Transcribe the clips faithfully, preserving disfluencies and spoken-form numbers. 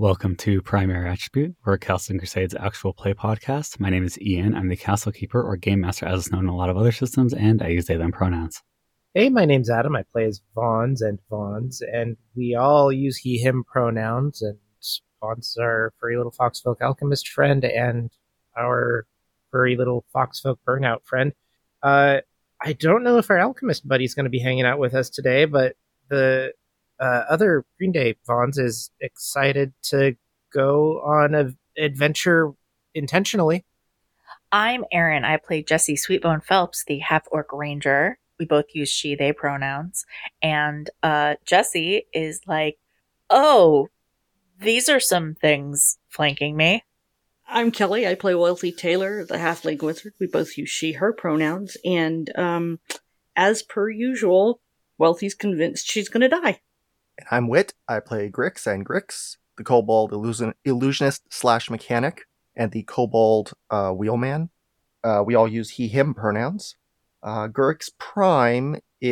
Welcome to Primary Attribute, we're Castle and Crusade's actual play podcast. My name is Ian. I'm the Castle Keeper, or Game Master as it's known in a lot of other systems, and I use they, them pronouns. Hey, my name's Adam. I play as Vons and Vons, and we all use he, him pronouns, and Vons is our furry little foxfolk alchemist friend and our furry little foxfolk burnout friend. Uh, I don't know if our alchemist buddy's going to be hanging out with us today, but the uh, other Green Day Vons is excited to go on an adventure intentionally. I'm Erin. I play Jessie Sweetbone Phelps, the half-orc ranger. We both use she, they pronouns. And uh, Jessie is like, oh, these are some things flanking me. I'm Kelly. I play Wealthy Taylor, the halfling wizard. We both use she, her pronouns. And um, as per usual, Wealthy's convinced she's going to die. And I'm Wit. I play Grix and Grix, the kobold illusion- illusionist slash mechanic, and the kobold uh, wheelman. Uh, we all use he, him pronouns. Uh, Grix Prime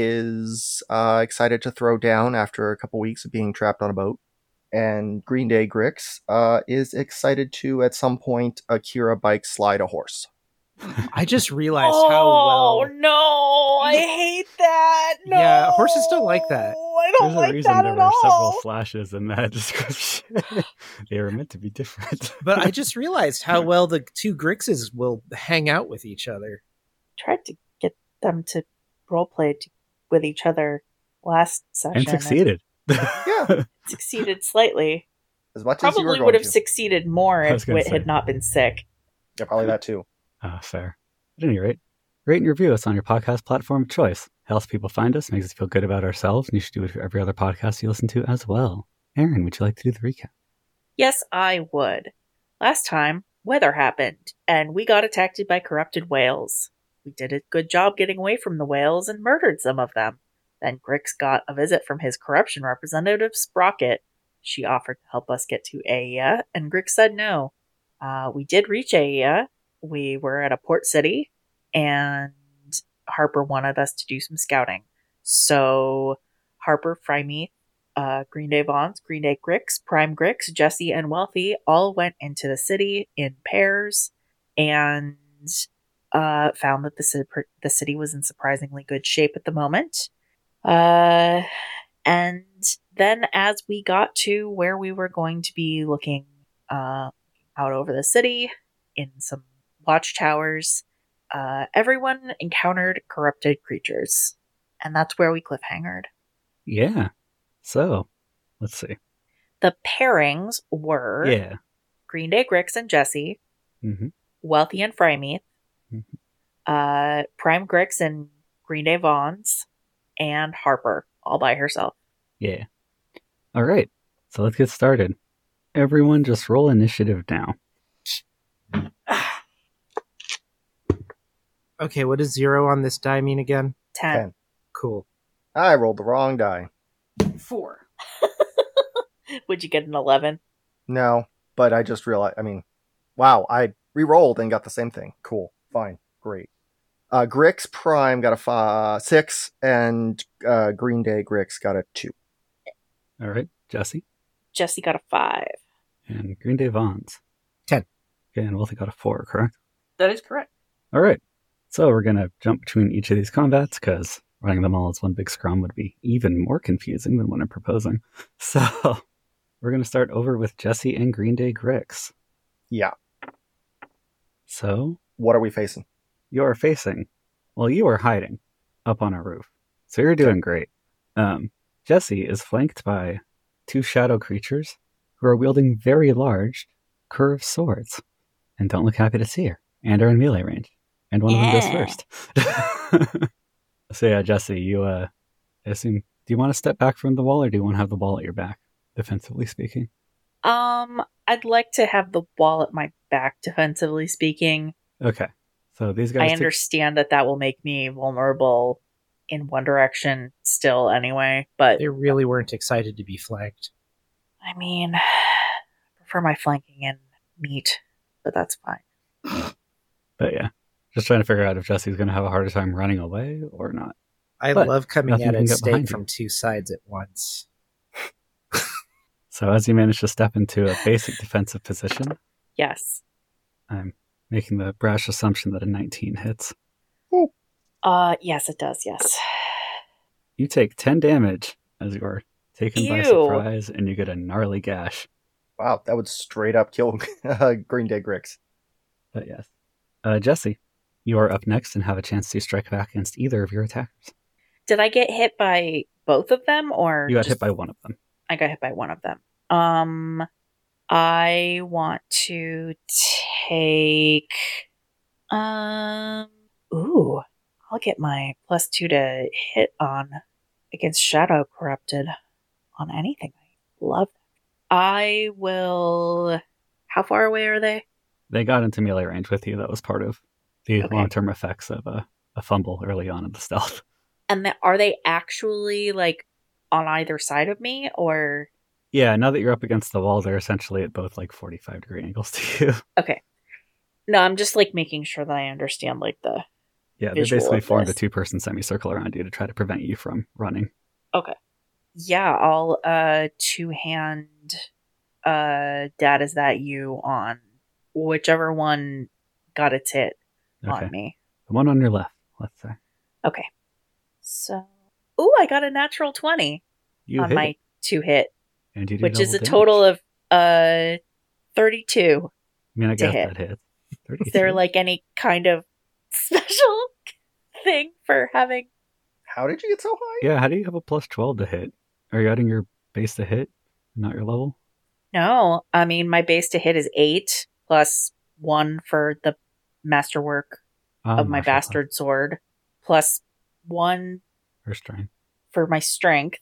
is uh, excited to throw down after a couple weeks of being trapped on a boat. And Green Day Grix uh, is excited to, at some point, Akira bike slide a horse. I just realized oh, how well... Oh, no! I hate that! No! Yeah, horses don't like that. I don't There's like a reason that there at were all. several slashes in that description. They were meant to be different. But I just realized how well the two Grixes will hang out with each other. Tried to get them to roleplay to, with each other last session. And succeeded. Yeah. Succeeded slightly. As much as you were Probably going would have to. succeeded more I was if gonna Wit say. had not been sick. Yeah, probably that too. Ah, fair. At any rate, rate and review us on your podcast platform of choice. Helps people find us, makes us feel good about ourselves, and you should do it for every other podcast you listen to as well. Aaron, would you like to do the recap? Yes, I would. Last time, weather happened, and we got attacked by corrupted whales. We did a good job getting away from the whales and murdered some of them. Then Grix got a visit from his corruption representative, Sprocket. She offered to help us get to Aia, and Grix said no. Uh, we did reach Aia. We were at a port city, and Harper wanted us to do some scouting. So Harper, Frymeath, uh, Green Day Vons, Green Day Grix, Prime Grix, Jessie, and Wealthy all went into the city in pairs and uh, found that the, ci- the city was in surprisingly good shape at the moment. Uh, and then as we got to where we were going to be looking uh, out over the city in some watchtowers, uh, everyone encountered corrupted creatures. And that's where we cliffhangered. Yeah. So, let's see. The pairings were Yeah. Green Day Grix and Jessie, Mm-hmm. Wealthy and Frymeath, Mhm. uh, Prime Grix and Green Day Vons, and Harper, all by herself. Yeah. All right. So let's get started. Everyone just roll initiative now. Okay, what does zero on this die mean again? Ten. Ten. Cool. I rolled the wrong die. Four. Would you get an eleven? No, but I just realized, I mean, wow, I re-rolled and got the same thing. Cool. Fine. Great. Uh, Grix Prime got a fi- six, and uh, Green Day Grix got a two. All right. Jesse Jessie got a five. and Green Day Vons. Ten. Okay, and Wealthy got a four, correct? That is correct. All right. So we're going to jump between each of these combats because running them all as one big scrum would be even more confusing than what I'm proposing. So we're going to start over with Jessie and Green Day Grix. Yeah. So What are we facing? you're facing, well, you are hiding up on a roof. So you're doing great. Um, Jessie is flanked by two shadow creatures who are wielding very large curved swords and don't look happy to see her and are in melee range. And one of them Yeah. goes first. So yeah, Jessie, you, uh, I assume, do you want to step back from the wall or do you want to have the wall at your back, defensively speaking? Um, I'd like to have the wall at my back, defensively speaking. Okay. So these guys I take- understand that that will make me vulnerable in one direction still anyway, but They really weren't excited to be flanked. I mean, I prefer my flanking in meat, but that's fine. But yeah, just trying to figure out if Jesse's going to have a harder time running away or not. I But love coming nothing at can it get behind stake you. from two sides at once. So as you manage to step into a basic defensive position, Yes. I'm making the brash assumption that a nineteen hits. Uh, yes, it does, yes. You take ten damage as you are taken by Ew. surprise, and you get a gnarly gash. Wow, that would straight up kill uh, Green Day Grix. But yes. Uh, Jesse, you are up next and have a chance to strike back against either of your attackers. Did I get hit by both of them, or You got just- hit by one of them. I got hit by one of them. Um, I want to take. Um, ooh, I'll get my plus two to hit on against Shadow Corrupted on anything. I love that. I will. How far away are they? They got into melee range with you. That was part of the Okay. long-term effects of a, a fumble early on in the stealth. And the, are they actually like on either side of me, or Yeah, now that you're up against the wall, they're essentially at both like forty-five degree angles to you. okay? No, I'm just like making sure that I understand like the. Yeah, they Visual basically of formed a this. two-person semicircle around you to try to prevent you from running. Yeah, I'll uh two hand uh dad is that you on whichever one got its hit Okay. on me. The one on your left, let's say. Okay. So ooh, I got a natural twenty You on hit my it, two hit, and you do which is a double total damage. of uh thirty-two. I mean, I to guess hit. that hits. Is there thirty-two. like any kind of special thing for having How did you get so high? Yeah, how do you have a plus twelve to hit? Are you adding your base to hit, not your level? No, I mean my base to hit is eight plus one for the masterwork Ah, of my martial class. bastard sword, plus one Or strength. for my strength.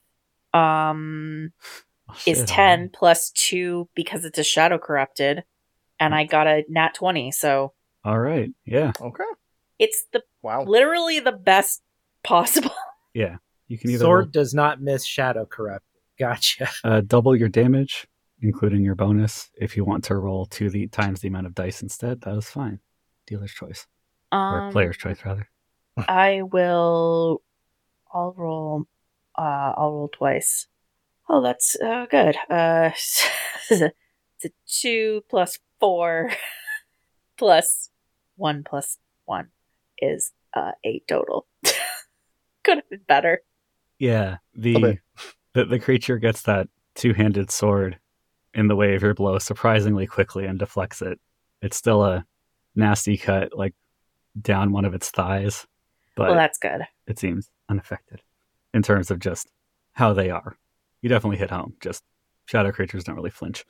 Um, Oh, is shit, ten alright. plus two because it's a shadow corrupted, and I got a nat twenty. So All right, yeah, Okay. it's the Wow. literally the best possible. yeah. You can either Sword does not miss Shadow Corrupt. Gotcha. roll, uh, double your damage, including your bonus. If you want to roll two the times the amount of dice instead, that is fine. Dealer's choice, or Um, player's choice, rather. I will. I'll roll. Uh, I'll roll twice. Oh, that's uh, good. Uh, it's a two plus four plus one plus one is uh eight total. Could have been better. Yeah, the, bit. the the creature gets that two-handed sword in the way of your blow surprisingly quickly and deflects it. It's still a nasty cut, like down one of its thighs, but Well, that's good. it seems unaffected in terms of just how they are. You definitely hit home. Just shadow creatures don't really flinch.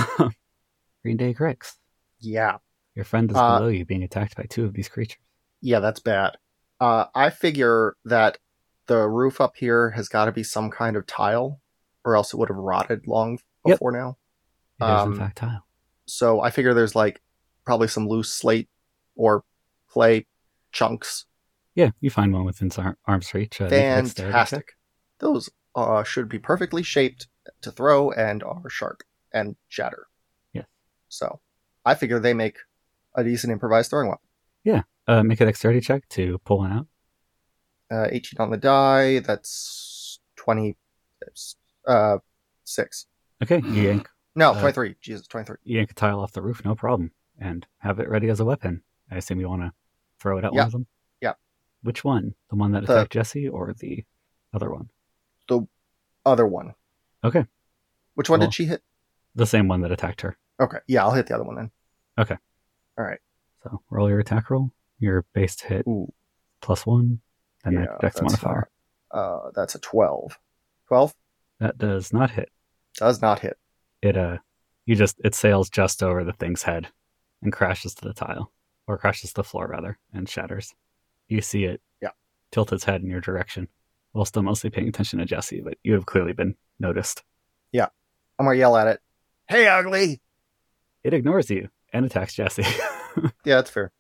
Green Day Grix. Yeah. Your friend is Uh, below you, being attacked by two of these creatures. Yeah, that's bad. Uh, I figure that the roof up here has got to be some kind of tile, or else it would have rotted long Yep. before now. It is um, in fact tile. So I figure there's like probably some loose slate or clay chunks. Yeah, you find one within ar- arm's reach. Uh, make a dexterity check. Fantastic. Those uh, should be perfectly shaped to throw and are sharp and shatter. Yes. So I figure they make a decent improvised throwing weapon. Uh, make a dexterity check to pull one out. Uh, eighteen on the die. That's twenty. Uh, six. Okay, you yank No, Uh, twenty-three. Jesus, twenty-three. you yank a tile off the roof, no problem, and have it ready as a weapon. I assume you want to throw it at Yeah. one of them? Yeah. Which one? The one that The- attacked Jesse or the other one? Other one. Okay. Which one Cool. did she hit? The same one that attacked her. Okay. Yeah, I'll hit the other one then. Okay. All right. So roll your attack roll. Your base to hit Ooh. plus one, and Yeah, that dex that's modifier. Uh, that's a twelve. twelve That does not hit. does not hit. It uh, you just it sails just over the thing's head and crashes to the tile, or crashes to the floor rather, and shatters. You see it. Yeah. Tilt its head in your direction, while still mostly paying attention to Jesse, but you have clearly been noticed. I'm gonna yell at it. Hey, ugly! It ignores you and attacks Jesse. Yeah, that's fair.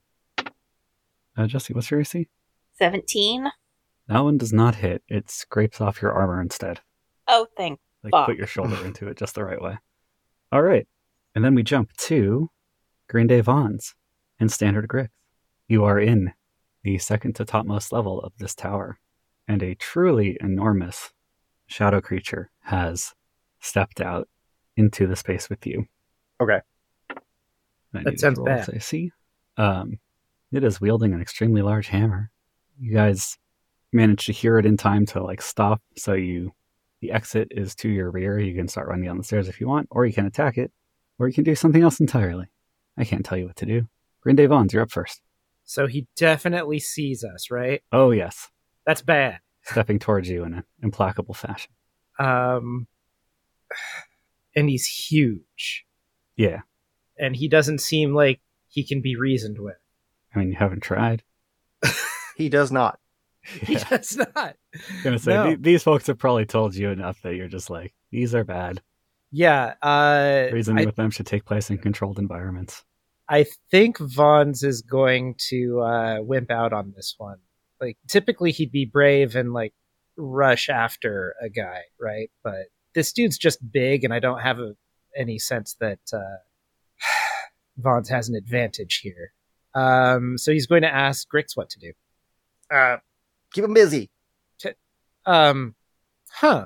uh, Jesse, what's your A C? Seventeen. That one does not hit. It scrapes off your armor instead. Oh, thank. Like Fuck. put your shoulder into it just the right way. All right. And then we jump to Green Day Vons in Standard Grix. You are in the second to topmost level of this tower, and a truly enormous shadow creature has stepped out into the space with you. Okay. I That need sounds to roll bad. its A C. Um, it is wielding an extremely large hammer. You guys managed to hear it in time to like stop, so you the exit is to your rear. You can start running down the stairs if you want, or you can attack it, or you can do something else entirely. I can't tell you what to do. Grinde Vons, you're up first. So he definitely sees us, right? Oh yes, That's bad. stepping towards you in an implacable fashion. Um, and he's huge. Yeah, And he doesn't seem like he can be reasoned with. I mean you haven't tried. He does not. He Yeah. does not. I'm gonna say No. th- these folks have probably told you enough that you're just like, these are bad. Yeah, uh, Reasoning I, with them should take place in controlled environments. I think Vons is going to uh, wimp out on this one. Like, typically he'd be brave and, like, rush after a guy, right? But this dude's just big, and I don't have a, any sense that uh, Vons has an advantage here. Um, so he's going to ask Grix what to do. Uh, keep him busy. Um, huh.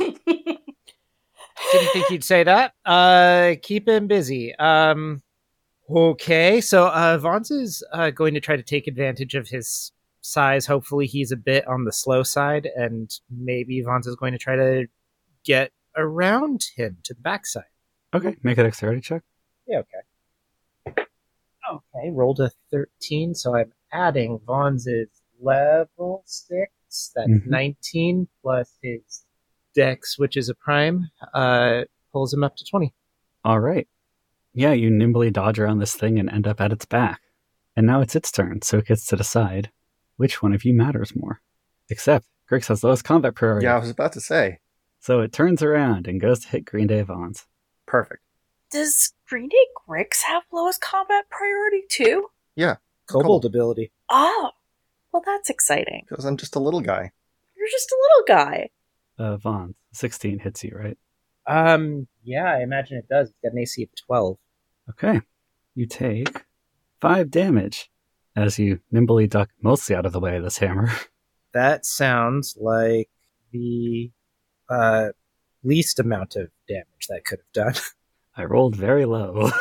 Didn't think you'd say that. Uh, keep him busy. Um, okay. So, uh, Vons is uh, going to try to take advantage of his size. Hopefully, he's a bit on the slow side, and maybe Vons is going to try to get around him to the backside. Okay, make a dexterity check. Yeah. Okay. Okay. Rolled a thirteen, so I'm adding Vons's level six. That's Mhm. nineteen plus his dex, which is a prime, uh, pulls him up to twenty. All right. Yeah, you nimbly dodge around this thing and end up at its back. And now it's its turn, so it gets to decide which one of you matters more. Except, Grix has lowest combat priority. Yeah, I was about to say. So it turns around and goes to hit Green Day Vons. Perfect. Does Green Day Grix have lowest combat priority too? Kobold ability. Oh, well, that's exciting. Because I'm just a little guy. You're just a little guy. Uh, Vons, sixteen hits you, right? Um, yeah, I imagine it does. It's got an A C of twelve. Okay. You take five damage as you nimbly duck mostly out of the way of this hammer. That sounds like the uh, least amount of damage that could have done. I rolled very low.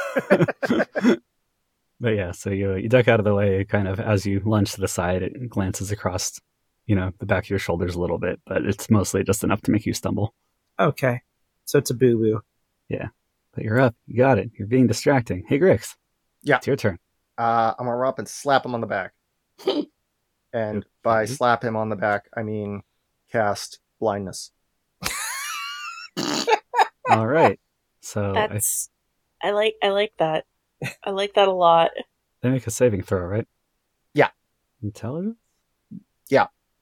But yeah, so you you duck out of the way, kind of as you lunge to the side, it glances across, you know, the back of your shoulders a little bit, but it's mostly just enough to make you stumble. Okay, so it's a boo boo. But you're up, you got it. You're being distracting. Hey, Grix. Yeah. It's your turn. Uh, I'm gonna run up and slap him on the back. And by Okay. slap him on the back, I mean cast blindness. All right. So I, That's I like I like that. I like that a lot. they make a saving throw, right? Yeah. Intelligence? Yeah.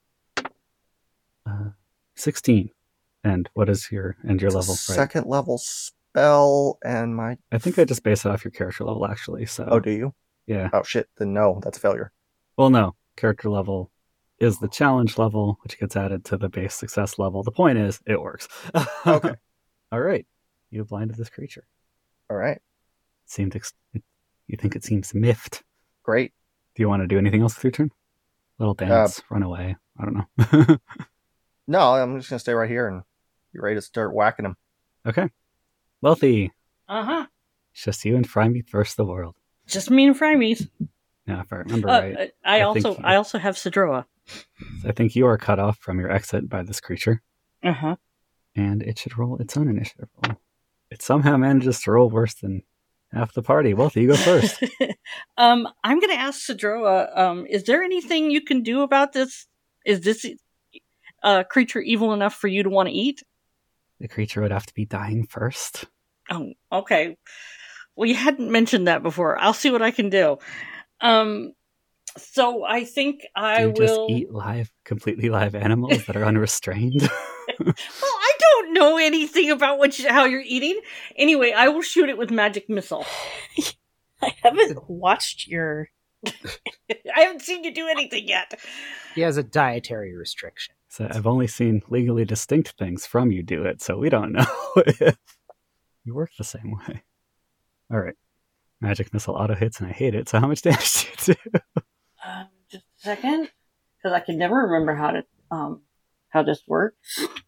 Uh, sixteen. And what is your and your It's a level? Right. second level spell, and my I think I just base it off your character level, actually. So oh, do you? yeah. Oh shit! Then no, that's a failure. Well, no. Character level is the challenge level, which gets added to the base success level. The point is, it works. Okay. All right. You have blinded this creature. All right, It seemed ex- it, you think it seems miffed. great. Do you want to do anything else with your turn? Little Uh, dance, run away. I don't know. No, I'm just gonna stay right here and be ready to start whacking him. Okay. Wealthy. Uh huh. It's just you and Frymeat versus the world. Just me and Frymeat. Now, if I remember Uh, right, I, I also think you- I also have Sidroa. I think you are cut off from your exit by this creature, Uh huh. and it should roll its own initiative roll. It somehow manages to roll worse than half the party. Wealthy, you go first. um, I'm going to ask Sidroa. Um, is there anything you can do about this? Is this uh, creature evil enough for you to want to eat? The creature would have to be dying first. Oh, okay. Well, you hadn't mentioned that before. I'll see what I can do. Um, so I think I Do you just will eat live, completely live animals that are unrestrained? Well, I don't know anything about what you, how you're eating. Anyway, I will shoot it with magic missile. I haven't watched your. I haven't seen you do anything yet. He has a dietary restriction. So I've only seen legally distinct things from you do it, so we don't know if you work the same way. All right. Magic missile auto hits, and I hate it. So how much damage do you do? Um, just a second, because I can never remember how to um how this works.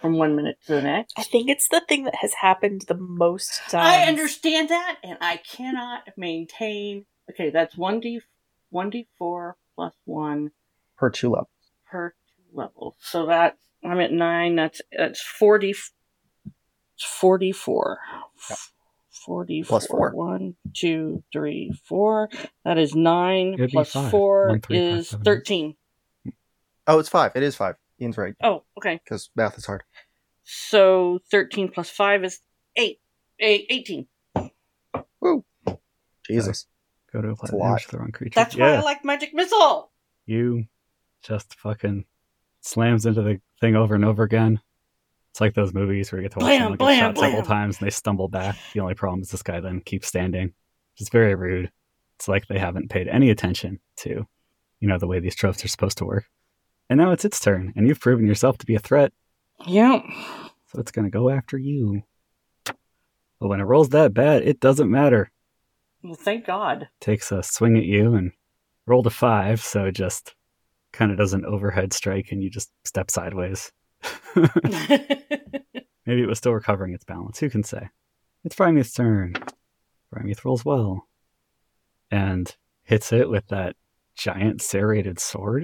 from one minute to the next. I think it's the thing that has happened the most times. I understand that, and I cannot maintain. Okay, that's one d one d four plus one Per two levels. per two levels. So that's I'm at nine. That's that's forty. Forty-four. Yep. Forty-four. Plus four. One, two, three, four. That is nine. It'd be Plus five. four One, three, five, is seven, eight. thirteen. Oh, it's five. It is five. Ian's right, Oh, okay. because math is hard. So thirteen plus five is eight. Eight, eighteen. Woo! Jesus. Go to a apply lot. damage to the wrong creature. That's why yeah. I like Magic Missile. You just fucking slams into the thing over and over again. It's like those movies where you get to watch Blam, someone get blam, shot several blam. times and they stumble back. The only problem is this guy then keeps standing. It's very rude. It's like they haven't paid any attention to, you know, the way these tropes are supposed to work. And now it's its turn, and you've proven yourself to be a threat, Yeah. so it's going to go after you. But when it rolls that bad, it doesn't matter. Well, thank God. Takes a swing at you and rolled a five, so it just kind of does an overhead strike and you just step sideways. Maybe it was still recovering its balance. Who can say? It's Primeath's turn. Primeath rolls well. And hits it with that giant serrated sword.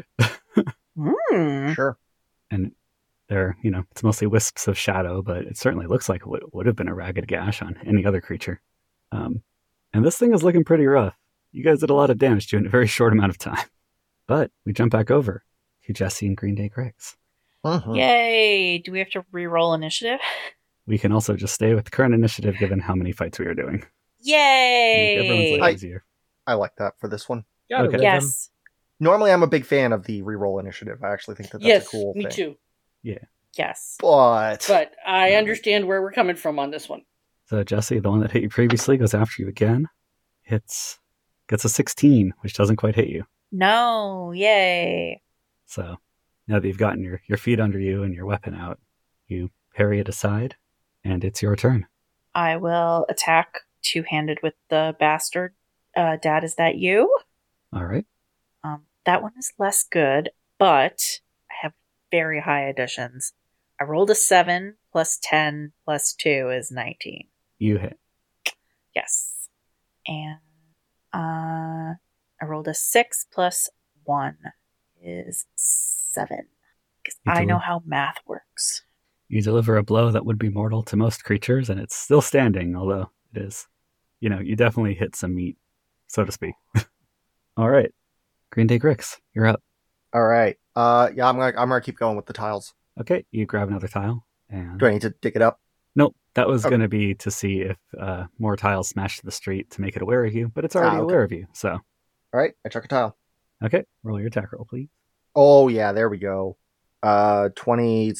Mm. Sure. And there, you know, it's mostly wisps of shadow, but it certainly looks like it would, would have been a ragged gash on any other creature. Um, and this thing is looking pretty rough. You guys did a lot of damage to it in a very short amount of time. But we jump back over to Jesse and Green Day Griggs. Mhm. Yay! Do we have to re-roll initiative? We can also just stay with the current initiative given how many fights we are doing. Yay! Make everyone's I- life easier. I like that for this one. Gotta Okay. live 'em. Yes. Normally, I'm a big fan of the reroll initiative. I actually think that that's yes, a cool me thing. too. Yes. But, But I understand where we're coming from on this one. So Jesse, the one that hit you previously, goes after you again. Hits, gets a sixteen, which doesn't quite hit you. No. Yay. So now that you've gotten your, your feet under you and your weapon out, you parry it aside, and it's your turn. I will attack two-handed with the bastard. Uh, Dad, is that you? All right. Um, that one is less good, but I have very high additions. I rolled a seven plus ten plus two is nineteen. You hit. Yes. And uh, I rolled a six plus one is seven. Because You I know deli- how math works. You deliver a blow that would be mortal to most creatures, and it's still standing, although it is, you know, you definitely hit some meat, so to speak. All right. Green Day Grix, you're up. all right. Uh, yeah, I'm gonna I'm gonna keep going with the tiles. Okay, you grab another tile, and... Do I need to dig it up? Nope, that was Okay. going to be to see if uh, more tiles smash to the street to make it aware of you, but it's already Ah, okay. aware of you, so... All right, I chuck a tile. Okay, roll your attack roll, please. Oh yeah, there we go. Uh, twenty-four,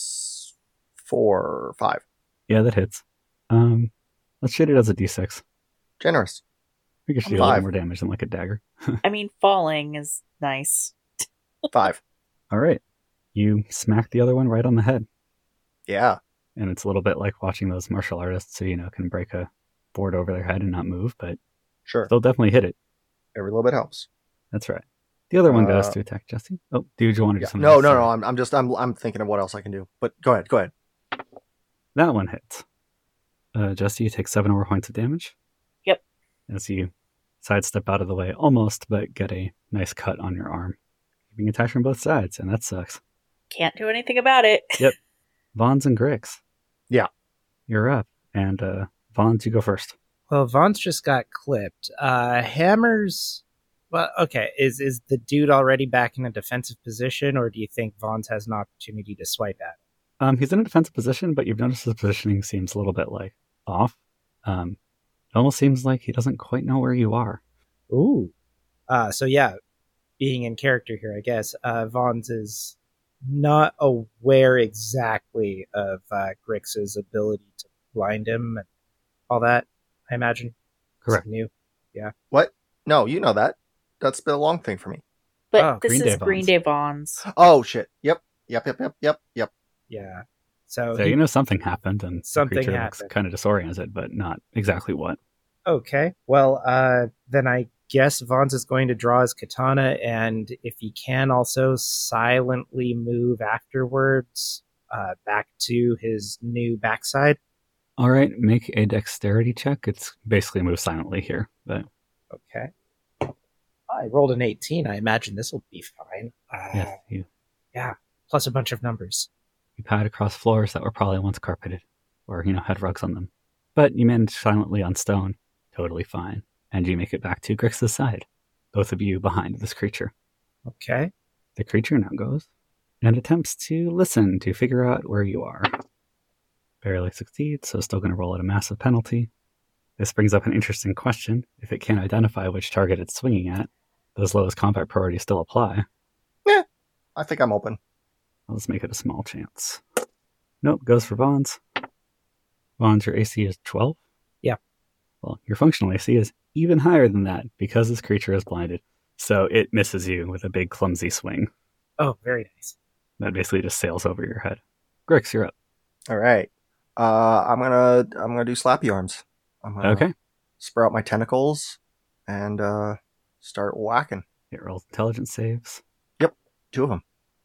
five. Yeah, that hits. Um, let's shoot it as a d six. Generous. We can shoot a little Five. more damage than like a dagger. I mean, falling is nice. Five. All right. You smack the other one right on the head. Yeah. And it's a little bit like watching those martial artists who, you know, can break a board over their head and not move, but Sure. they'll definitely hit it. Every little bit helps. That's right. The other one goes Uh, to attack Jesse. Oh, dude, you want to do Yeah. something No, else? no, Sorry. no. I'm, I'm just I'm I'm thinking of what else I can do. But go ahead. Go ahead. That one hits. Uh, Jesse, you take seven more points of damage. Yep. As you sidestep out of the way, almost, but get a nice cut on your arm. You're being attacked from both sides, and that sucks. Can't do anything about it. Vons and Grix. Yeah. You're up. And uh, Vons, you go first. Well, Vaughn's just got clipped. Uh, Hammers. Well, okay. Is is the dude already back in a defensive position, or do you think Vaughn's has an opportunity to swipe at him? Um, he's in a defensive position, but you've noticed his positioning seems a little bit like off. Um, it almost seems like he doesn't quite know where you are. Ooh. Uh, so yeah, being in character here, I guess. Uh, Vaughn's is not aware exactly of uh, Grix's ability to blind him and all that. I imagine. Correct. It's new. What? No, you know that. That's been a long thing for me. But Oh, this Green is Day Green Bonds. Day Bonds. Oh shit. Yep. Yep. Yep. Yep. Yep. Yep. Yeah. So, So he- you know something happened, and Something the creature looks happened. kind of disoriented, but not exactly what. okay. Well, uh, then I guess Vaughn's is going to draw his katana, and if he can, also silently move afterwards uh, back to his new backside. All right, make a dexterity check. It's basically move silently here, but Okay. I rolled an eighteen. I imagine this will be fine. Uh, yes, you, Yeah, plus a bunch of numbers. you pad across floors that were probably once carpeted or, you know, had rugs on them. But you manage silently on stone, totally fine, and you make it back to Grix's side, both of you behind this creature. Okay. The creature now goes and attempts to listen to figure out where you are. Barely succeeds, so still going to roll at a massive penalty. This brings up an interesting question. If it can't identify which target it's swinging at, those lowest combat priorities still apply. Yeah, I think I'm open. Let's make it a small chance. Nope, goes for Vons. Vons, your A C is twelve? Yeah. Well, your functional A C is even higher than that because this creature is blinded. So it misses you with a big clumsy swing Oh, very nice. that basically just sails over your head. Grix, you're up. All right. Uh, I'm gonna I'm gonna do slappy arms. I'm gonna Okay. sprout my tentacles and uh, start whacking. It rolls intelligence saves. Two of them.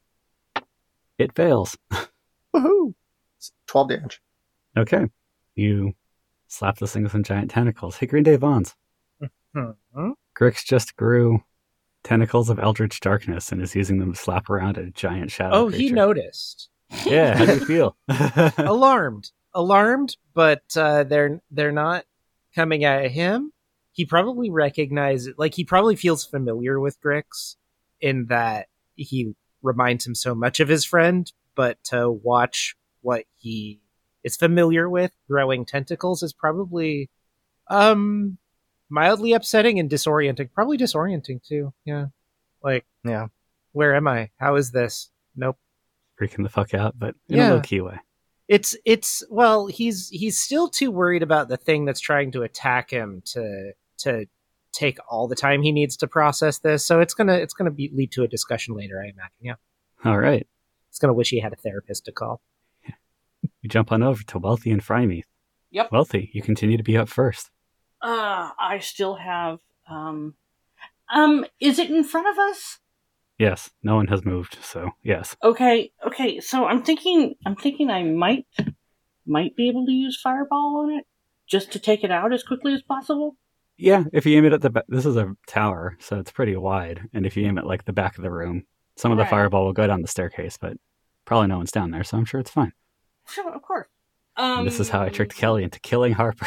It fails. Woohoo! It's twelve damage. Okay. You slap this thing with some giant tentacles. Hey, Green Day Vons. Hmm. Grix just grew tentacles of Eldritch Darkness and is using them to slap around a giant shadow Oh, creature. he noticed. Yeah, how do you feel? Alarmed. Alarmed, but uh, they're they're not coming at him. He probably recognizes, like, he probably feels familiar with Grix in that he reminds him so much of his friend, but to watch what he is familiar with, growing tentacles, is probably um mildly upsetting and disorienting. Probably disorienting too. Yeah. Like, Yeah. where am I? How is this? Nope. Freaking the fuck out, but in Yeah. a low-key way. It's it's well, he's he's still too worried about the thing that's trying to attack him to to take all the time he needs to process this. So it's gonna it's gonna be, lead to a discussion later, I imagine. Yeah, All right. it's gonna wish he had a therapist to call. You jump on over to Wealthy and Frymeath. Yep. Wealthy, you continue to be up first. Uh, I still have, um, um, is it in front of us? Yes, no one has moved, so yes. Okay, okay, so I'm thinking, I'm thinking I might, might be able to use Fireball on it, just to take it out as quickly as possible. Yeah, if you aim it at the back, this is a tower, so it's pretty wide. And if you aim it like the back of the room, some of the Right. fireball will go down the staircase, but probably no one's down there, so I'm sure it's fine. Sure, of course. Um, And this is how I tricked Kelly into killing Harper.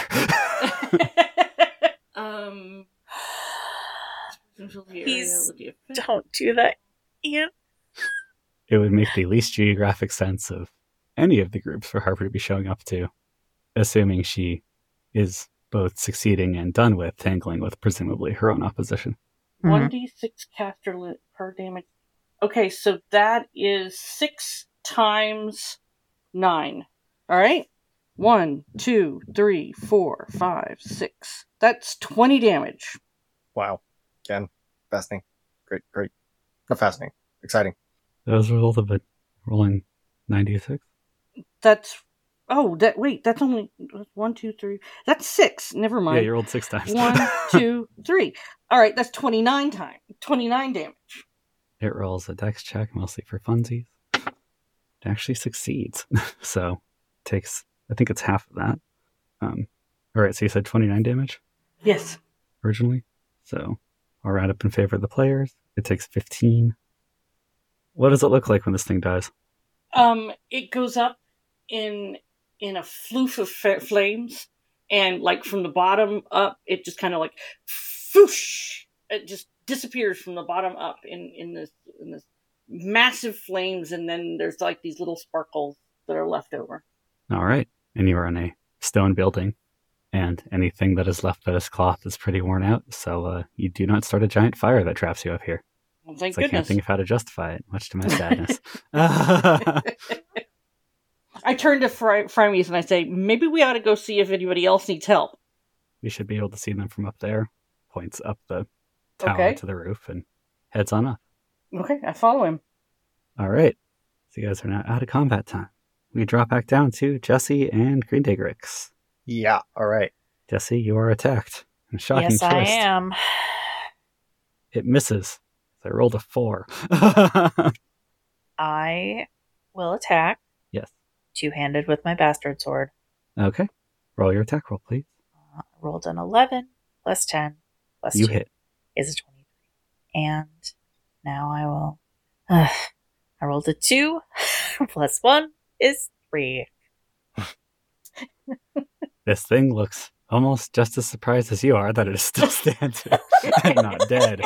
um, He's- Don't do that, Ian. It would make the least geographic sense of any of the groups for Harper to be showing up to, assuming she is both succeeding and done with tangling with presumably her own opposition. one d six caster lit per damage. Okay, so that is six times nine. All right? One, two, three, four, five, six. That's twenty damage. Wow. Again, fascinating. Great, great. Not fascinating. Exciting. As a result of it rolling ninety-six. That's. Oh, that wait, that's only. One, two, three. That's six. Never mind. Yeah, you rolled six times. One, two, three. All right, that's twenty-nine times. twenty-nine damage. It rolls a dex check, mostly for funsies. It actually succeeds. So takes, I think it's half of that. Um, all right, so you said twenty-nine damage Yes. originally. So I'll round up in favor of the players. It takes fifteen. What does it look like when this thing dies? Um, it goes up in in a floof of fa- flames, and like from the bottom up, it just kind of like foosh. It just disappears from the bottom up in in this in this massive flames, and then there's like these little sparkles that are left over. All right. And you are in a stone building, and anything that is left that is cloth is pretty worn out, so uh, you do not start a giant fire that traps you up here. Well, thank So I can't goodness. think of how to justify it, much to my sadness. I turn to Fry- Frymeath and I say, maybe we ought to go see if anybody else needs help. We should be able to see them from up there. Points up the tower Okay. to the roof and heads on up. Okay, I follow him. All right. So you guys are now out of combat time. We drop back down to Jesse and Green Day Grix. Yeah. All right. Jesse, you are attacked. A shocking Yes, twist. I am. It misses. So I rolled a four. I will attack. Yes. two-handed with my bastard sword. Okay. Roll your attack roll, please. Uh, I rolled an eleven plus ten plus You two hit. is a twenty-three. And now I will... Uh, I rolled a two plus one is three. This thing looks almost just as surprised as you are that it is still standing and not dead.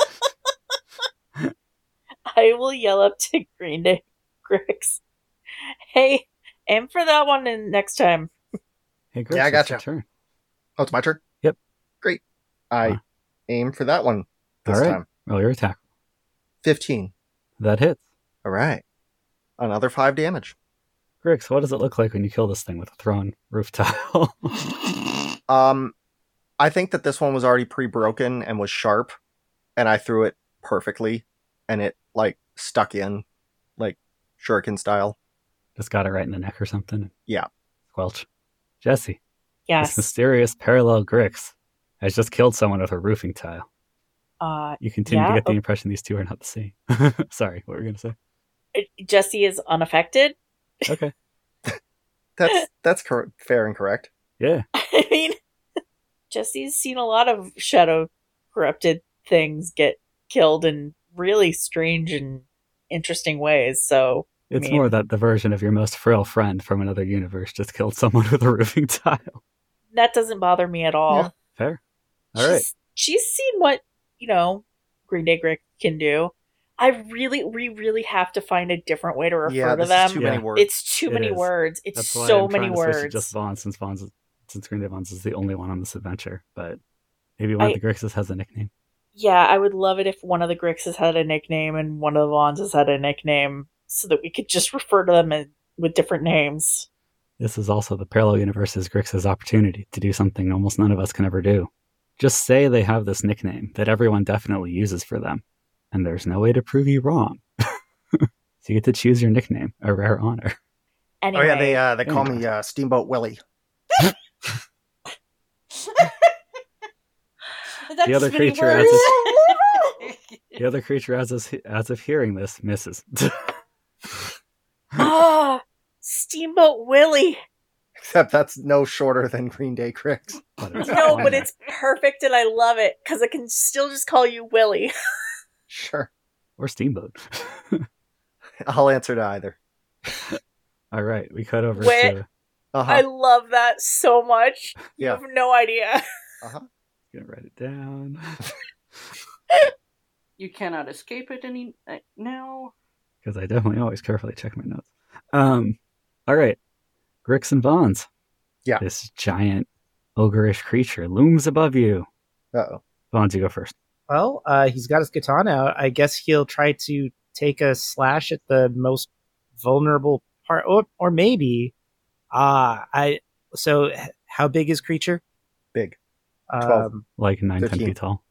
I will yell up to Green Day Grix. Hey, aim for that one in next time. Hey, Grix, Yeah, I it's gotcha. your turn. Oh, it's my turn? Yep. Great. I Huh. aim for that one this All right. time. Roll your attack. fifteen. That hits. All right. Another five damage. Grix, what does it look like when you kill this thing with a thrown roof tile? Um, I think that this one was already pre-broken and was sharp, and I threw it perfectly, and it, like, stuck in, like, shuriken style. Just got it right in the neck or something? Yeah. Squelch. Jesse, this Yes. mysterious parallel Grix has just killed someone with a roofing tile. Uh, You continue Yeah, to get the oh. impression these two are not the same. Sorry, what were you going to say? Jesse is unaffected. Okay. That's that's cor- fair and correct. Yeah. I mean, Jesse's seen a lot of shadow corrupted things get killed in really strange and interesting ways. So It's mean- more that the version of your most frail friend from another universe just killed someone with a roofing tile. that doesn't bother me at all. Yeah. Fair. All right. she's, she's seen what, you know, Green Day Grix can do. I really, we really have to find a different way to refer yeah, to this them. is too Yeah. many words. It's too It many is. words. It's That's why so I'm many trying to switch to words. just Vaughn, since Vaughn's, since Green Day Vaughn's is the only one on this adventure. But maybe one I- of the Grixes has a nickname. Yeah, I would love it if one of the Grixes had a nickname and one of the Vons had a nickname so that we could just refer to them in, with different names. This is also the parallel universe's Grix's opportunity to do something almost none of us can ever do. Just say they have this nickname that everyone definitely uses for them, and there's no way to prove you wrong. So you get to choose your nickname, a rare honor. Anyway, Oh yeah, they uh, they call Anyway. me uh, Steamboat Willie. That's The other many creature words. has The other creature, as, is, as of hearing this, misses. ah, Steamboat Willie. Except that's no shorter than Green Day Grix. But it's No, fine. but it's perfect and I love it because I can still just call you Willie. Sure. Or Steamboat. I'll answer to either. All right, we cut over Wait. to... Uh-huh. I love that so much. Yeah. You have no idea. Uh-huh. Gonna write it down. You cannot escape it any uh, now. Because I definitely always carefully check my notes. Um, all right. Grix and Vons. Yeah. This giant ogreish creature looms above you. Uh-oh. Vons, you go first. Well, uh, he's got his katana out. I guess he'll try to take a slash at the most vulnerable part, or, or maybe, ah, I. So, h- how big is creature? Big. twelve. Um, Like nine, ten fifteen. feet tall.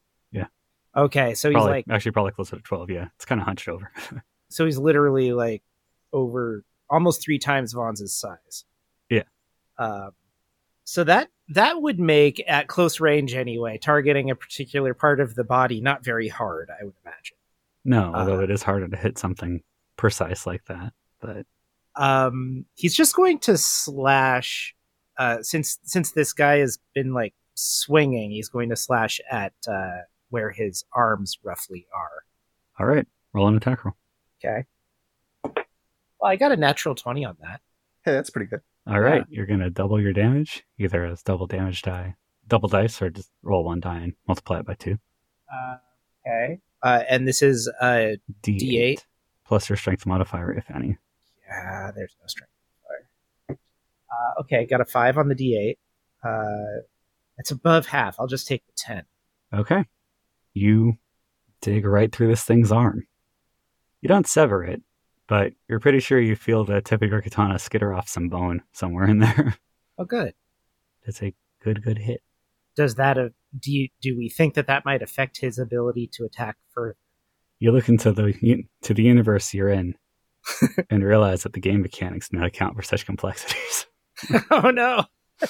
okay, so he's Probably, like, actually, probably closer to twelve. Yeah, it's kind of hunched over. so he's literally like over almost three times Vaughn's size. Yeah. Um, so that that would make at close range anyway, targeting a particular part of the body not very hard, I would imagine. No, Uh, although it is harder to hit something precise like that. But Um, he's just going to slash. Uh, since since this guy has been like swinging, he's going to slash at uh, where his arms roughly are. all right, roll an attack roll. Okay. Well, I got a natural twenty on that. Hey, that's pretty good. All right, you're gonna double your damage, either as double damage die, double dice, or just roll one die and multiply it by two. Uh, okay. Uh, and this is uh, D eight, D eight. plus your strength modifier, if any. yeah, there's no strength modifier. Uh, okay, got a five on the D eight. Uh, it's above half. I'll just take the ten. Okay. You dig right through this thing's arm. You don't sever it, but you're pretty sure you feel the tip of your katana skitter off some bone somewhere in there. Oh, good. It's a good, good hit. Does that uh, do you, do we think that that might affect his ability to attack further? You look into the u- to the universe you're in and realize that the game mechanics do not account for such complexities. Oh no!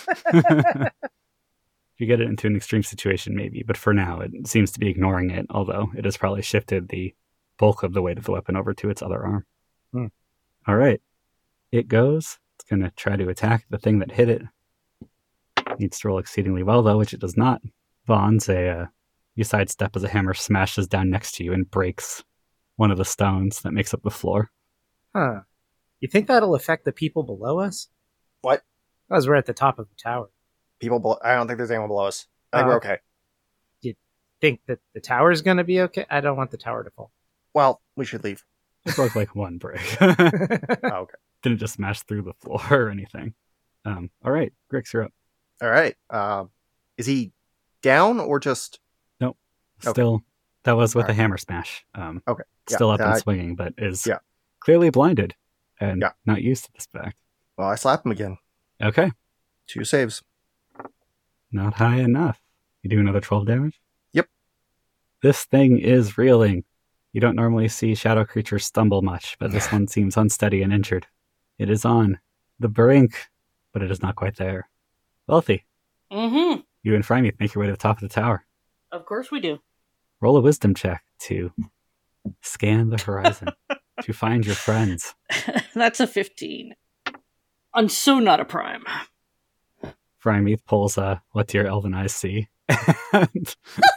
If you get it into an extreme situation, maybe, but for now, it seems to be ignoring it, although it has probably shifted the bulk of the weight of the weapon over to its other arm. Hmm. All right. It goes. going to try to attack the thing that hit it. Needs to roll exceedingly well, though, which it does not. Vaughn's a, uh, you sidestep as a hammer smashes down next to you and breaks one of the stones that makes up the floor. Huh. You think that'll affect the people below us? What? Because we're at the top of the tower. People, below, I don't think there's anyone below us. I think Uh, we're okay. Do you think that the tower's going to be okay? I don't want the tower to fall. Well, we should leave. It broke like one brick. Oh, okay. Didn't just smash through the floor or anything. Um, all right, Grix, you're up. All right. Um, is he down or just... Okay. Still, that was with All a right. hammer smash. Um, Okay. Yeah, Still up and uh, swinging, but is yeah. clearly blinded and Yeah. not used to this fact. Well, I slap him again. Okay, Two saves. not high enough. You do another twelve damage? Yep. This thing is reeling. You don't normally see shadow creatures stumble much, but this one seems unsteady and injured. It is on the brink, but it is not quite there. Wealthy, Mm-hmm. you and Frymeath make your way to the top of the tower. Of course we do. Roll a wisdom check to scan the horizon, to find your friends. That's a fifteen. I'm so not a prime. Frymeath pulls a "What do your elven eyes see?" and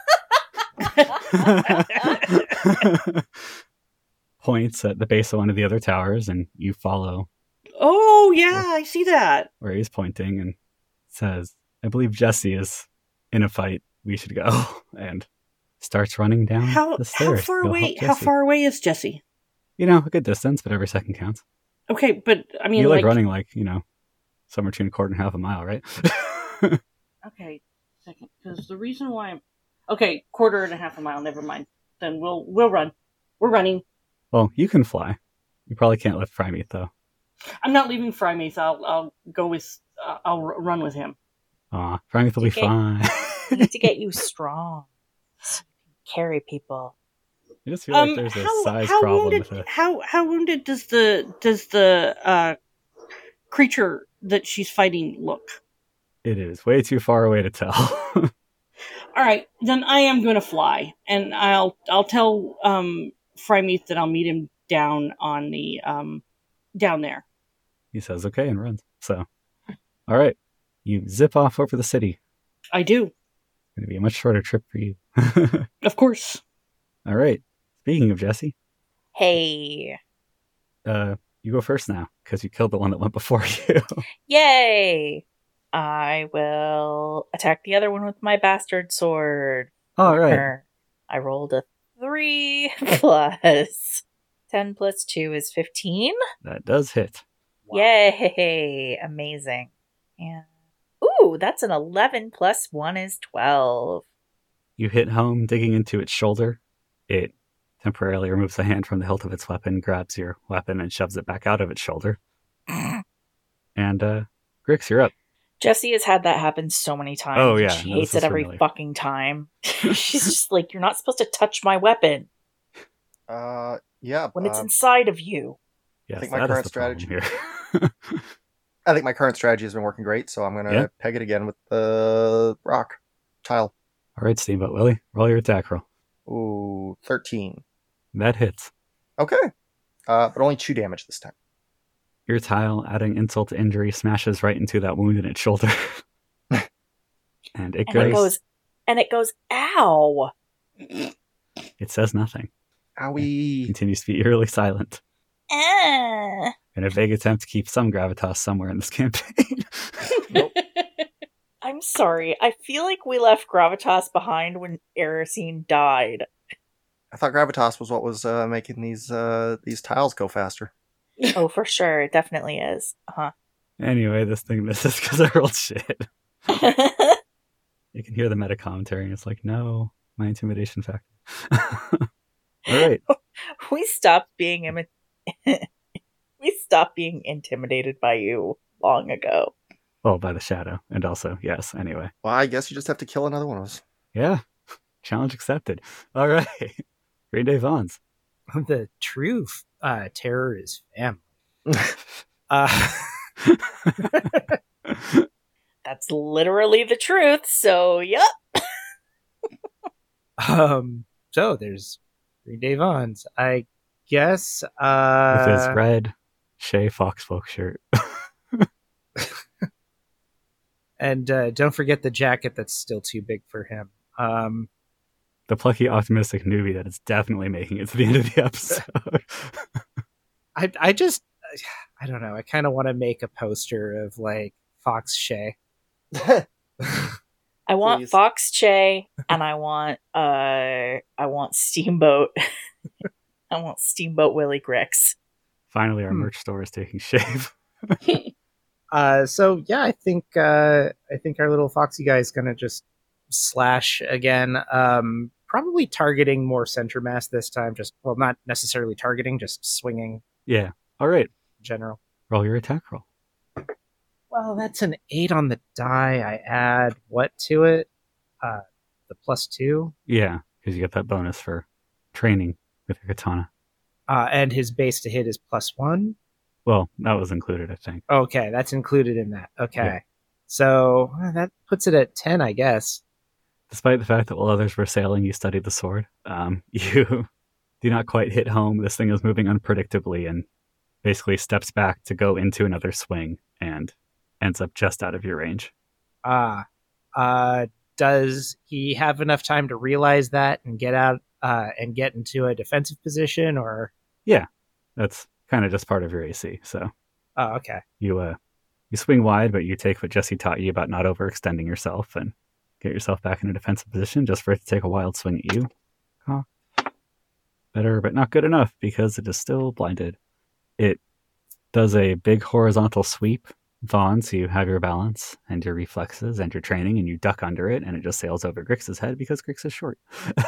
points at the base of one of the other towers, and you follow Oh, yeah, I see that. where he's pointing and says, "I believe Jesse is in a fight. We should go." And starts running down How, the how stairs. far to away? help How Jesse. far away is Jesse? You know, a good distance, but every second counts. Okay, but I mean, you like, like, running like, you know, somewhere between a quarter and half a mile, right? okay, second, because the reason why I'm okay, quarter and a half a mile. Never mind. Then we'll we'll run. We're running. Well, you can fly. You probably can't lift Frymeath, though. I'm not leaving Frymace. I'll I'll go with uh, I'll r- run with him. Aw, Frymeath will be Okay. fine. We need to get you strong. So you can carry people. I just feel like there's a size problem wounded, with it. How how wounded does the does the uh, creature that she's fighting look? It is way too far away to tell. All right, then I am going to fly, and I'll I'll tell um, Frymeath that I'll meet him down on the um, down there. He says okay and runs. So, all right. You zip off over the city. I do, It's going to be a much shorter trip for you. of course. All right. Speaking of Jesse, Hey. uh, you go first now because you killed the one that went before you. Yay! I will attack the other one with my bastard sword. All right. Er, I rolled a three plus ten plus two is fifteen. That does hit. Yay! Amazing. And ooh, that's an eleven plus one is twelve. You hit home, digging into its shoulder. It temporarily removes a hand from the hilt of its weapon, grabs your weapon, and shoves it back out of its shoulder. And, uh, Grix, you're up. Jessie has had that happen so many times. Oh, and yeah, She no, hates this is it every familiar. fucking time. She's just like, you're not supposed to touch my weapon Uh, yeah. when it's uh, inside of you. Yes, think my that is current the problem strategy- here. I think my current strategy has been working great, so I'm gonna Yeah. peg it again with the rock tile. All right, Steamboat Willie, roll your attack roll. Ooh, thirteen. That hits. Okay. Uh, but only two damage this time. Your tile, adding insult to injury, smashes right into that wound in its shoulder. and it And goes, it goes, and it goes, ow! it says nothing. Owie. Continues to be eerily silent. Ah. In a vague attempt to keep some gravitas somewhere in this campaign. Nope. I'm sorry. I feel like we left Gravitas behind when Erisine died. I thought gravitas was what was uh, making these uh, these tiles go faster. Oh, for sure. It definitely is. Uh-huh. Anyway, this thing misses because I rolled shit. You can hear the meta commentary, and it's like, no, my intimidation factor. All right. we stopped being imi- we stopped being intimidated by you long ago. Well, by the shadow. And also, yes, anyway. Well, I guess you just have to kill another one of us. Yeah. Challenge accepted. All right. Green Day Vons. The true uh, terror is family. Uh, That's literally the truth, so yep. um, so there's Green Day Vons. I guess. Uh, With his red Shea Foxfolk shirt. And uh, don't forget the jacket that's still too big for him. Um, The plucky, optimistic newbie that is definitely making it to the end of the episode. I I just I don't know. I kind of want to make a poster of like Fox Shay. I want Please. Fox Che, and I want uh, I want Steamboat. I want Steamboat Willie Grix. Finally, our Hmm. merch store is taking shape. Uh, so yeah, I think uh, I think our little Foxy guy is gonna just slash again. Um, probably targeting more center mass this time. Just well, not necessarily targeting, just swinging Yeah. All right. in general. Roll your attack roll. Well, that's an eight on the die. I add what to it? Uh, the plus two, Yeah, because you get that bonus for training with your katana. uh, and his base to hit is plus one. Well, that was included, I think. Okay, that's included in that. Okay, Yeah. so uh, that puts it at ten, I guess. Despite the fact that while others were sailing, you studied the sword. Um, you do not quite hit home. This thing is moving unpredictably and basically steps back to go into another swing and ends up just out of your range. Ah, uh, does he have enough time to realize that and get out uh, and get into a defensive position, or? That's kind of just part of your A C. So Oh, okay. you uh, you swing wide, but you take what Jesse taught you about not overextending yourself and get yourself back in a defensive position just for it to take a wild swing at you. Huh. Better, but not good enough because it is still blinded. It does a big horizontal sweep, Vaughn, so you have your balance and your reflexes and your training, and you duck under it, and it just sails over Grix's head because Grix is short.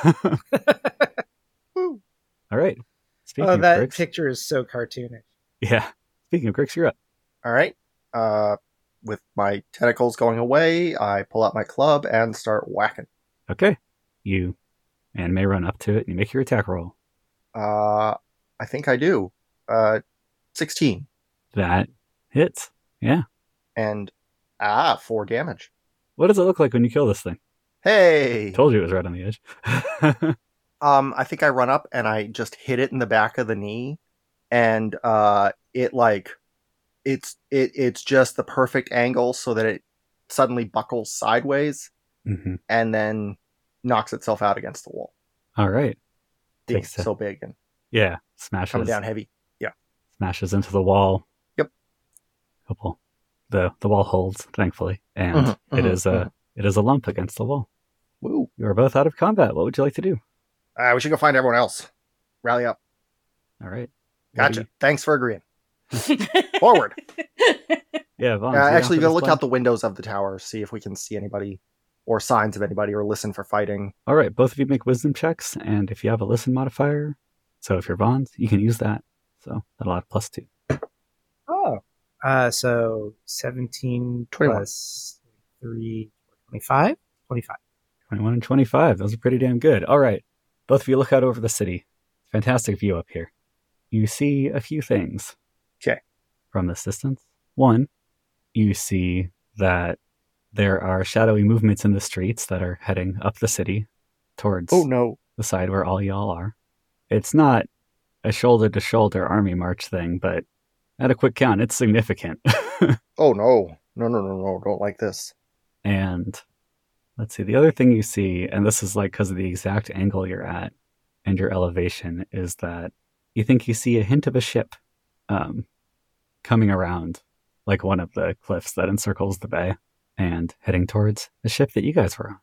Woo. All right. Speaking Oh, of that Grix, picture is so cartoonish. yeah. Speaking of Grix, you're up. All right. Uh, with my tentacles going away, I pull out my club and start whacking. Okay. You and may run up to it and you make your attack roll. Uh, I think I do. Uh, sixteen. That hits. Yeah. And, ah, four damage. What does it look like when you kill this thing? Hey! Told you it was right on the edge. Um, I think I run up and I just hit it in the back of the knee, and uh, it like, it's it it's just the perfect angle so that it suddenly buckles sideways hmm and then knocks itself out against the wall. All right. Being Takes a- so big and Yeah. Smashes. coming down heavy. Smashes into the wall. Yep. Couple. The the wall holds, thankfully, and Mhm, it mhm, is a it is a lump against the wall. Woo! You are both out of combat. What would you like to do? Uh, we should go find everyone else. Rally up. All right. Gotcha. Maybe- Thanks for agreeing. Forward. Yeah, Vaughn. Uh, so you actually, offer go this look one? out the windows of the tower, see if we can see anybody or signs of anybody or listen for fighting. All right, both of you make wisdom checks, and if you have a listen modifier, so if you're Vaughn, you can use that. So that'll add plus two. Oh, uh, so seventeen twenty-one. plus three, twenty-five? twenty-five. twenty-one and twenty-five. Those are pretty damn good. All right. Both of you look out over the city. Fantastic view up here. You see a few things. 'Kay. From this distance. One, you see that there are shadowy movements in the streets that are heading up the city towards Oh no. the side where all y'all are. It's not a shoulder-to-shoulder army march thing, but at a quick count, it's significant. Oh no. No, no, no, no. Don't like this. And let's see, the other thing you see, and this is like because of the exact angle you're at and your elevation, is that you think you see a hint of a ship um, coming around like one of the cliffs that encircles the bay and heading towards the ship that you guys were on.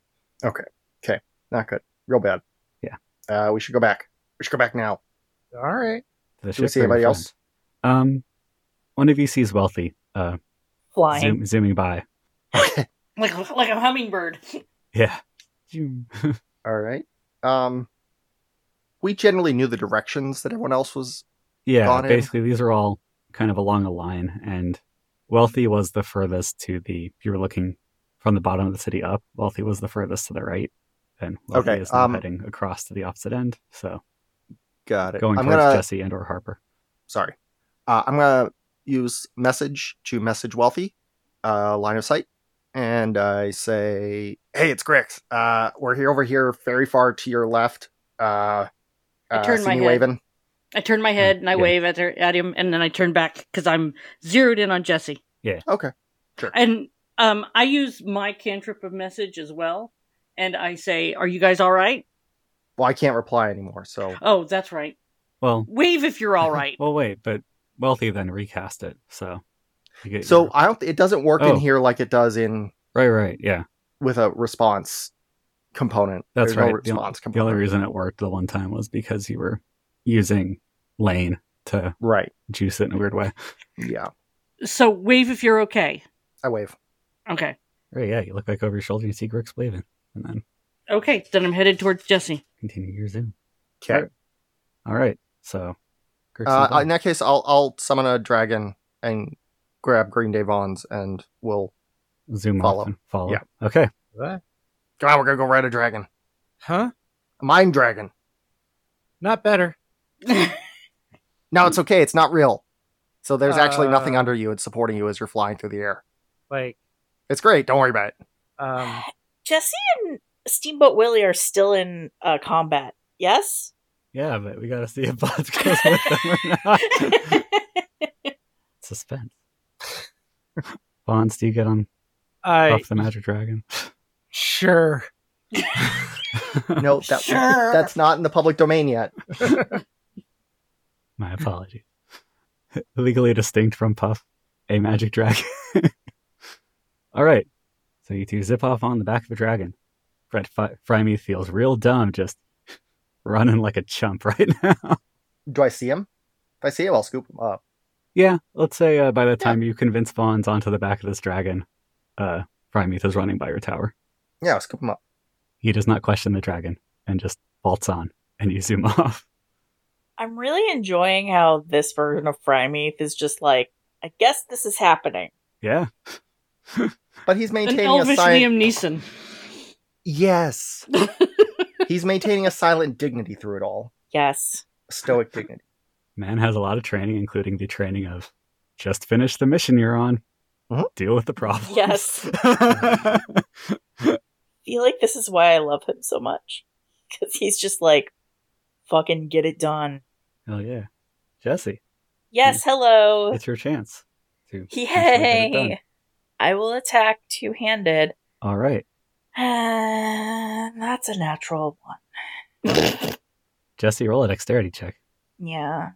Not good. Real bad. Yeah. Uh, we should go back. We should go back now. All right. The Do we ship see or your anybody friend? else? Um, one of you sees Wealthy uh, Flying. zoom, zooming by. Okay. like like a hummingbird. Yeah. Zoom. All right. Um, we generally knew the directions that everyone else was. Yeah, Gone in. basically these are all kind of along a line, and Wealthy was the furthest to the, if you were looking from the bottom of the city up, Wealthy was the furthest to the right, and Wealthy Okay, is now um, heading across to the opposite end, so Got it. going I'm towards gonna. Jesse and or Harper. Sorry. Uh, I'm gonna use message to message Wealthy, uh, line of sight, and I say, "Hey, it's Grix. Uh, we're here over here, very far to your left. Uh, I uh, turn see my me head. waving. I turn my head and I Yeah. wave at her, at him, and then I turn back because I'm zeroed in on Jesse. Okay. And um, I use my cantrip of message as well. And I say, are you guys all right? Well, I can't reply anymore, so... Oh, that's right. Well, Wave if you're all right. well, wait, but Wealthy then recast it, so... You get So your... I don't. It doesn't work Oh. in here like it does in... Right, right, yeah. With a response component. That's There's right. no The, response the component. only reason it worked the one time was because you were using Lane to Right. juice it in a weird way. Yeah. So wave if you're okay. I wave. Okay. Right, yeah, you look back over your shoulder, you see Grix waving, and then Okay, then I'm headed towards Jesse. continue your zoom. Okay. All right, so... Grix Uh, is on. in that case, I'll I'll summon a dragon and grab Green Day Vons, and we'll... Zoom follow. off and follow. Yeah. Okay. What? Come on, we're gonna go ride a dragon. Huh? A mind dragon. Not better. No, it's okay. It's not real. So there's actually nothing Uh. under you. It's supporting you as you're flying through the air. Like, It's great. Don't worry about it. um, Jesse and Steamboat Willie are still in uh, combat. Yes? Yeah, but we gotta see if Bods goes with them or not. Suspense. Bonds, do you get on I off the magic dragon? sure. No, that, Sure. that's not in the public domain yet. My apologies. Legally distinct from Puff, a magic dragon. All right, so you two zip off on the back of a dragon. Fred F- Fryme feels real dumb just running like a chump right now. Do I see him? If I see him, I'll scoop him up. Yeah, let's say uh, by the time you convince Vons onto the back of this dragon, uh, Frymeath is running by your tower. Yeah, I'll scoop him up. He does not question the dragon and just vaults on, and you zoom off. I'm really enjoying how this version of Frymeath is just like, I guess this is happening. Yeah. But he's An maintaining a elvish silent... Liam Neeson. Yes. He's maintaining a silent dignity through it all. Yes. A stoic dignity. Man has a lot of training, including the training of just finish the mission you're on. Mhm. Deal with the problem. Yes. Feel like this is why I love him so much. Because he's just like, fucking get it done. Hell yeah. Jesse, Yes, hello. it's your chance to actually get it done. Yay. I will attack two-handed. All right. And that's a natural one. Jesse, roll a dexterity check. Yeah.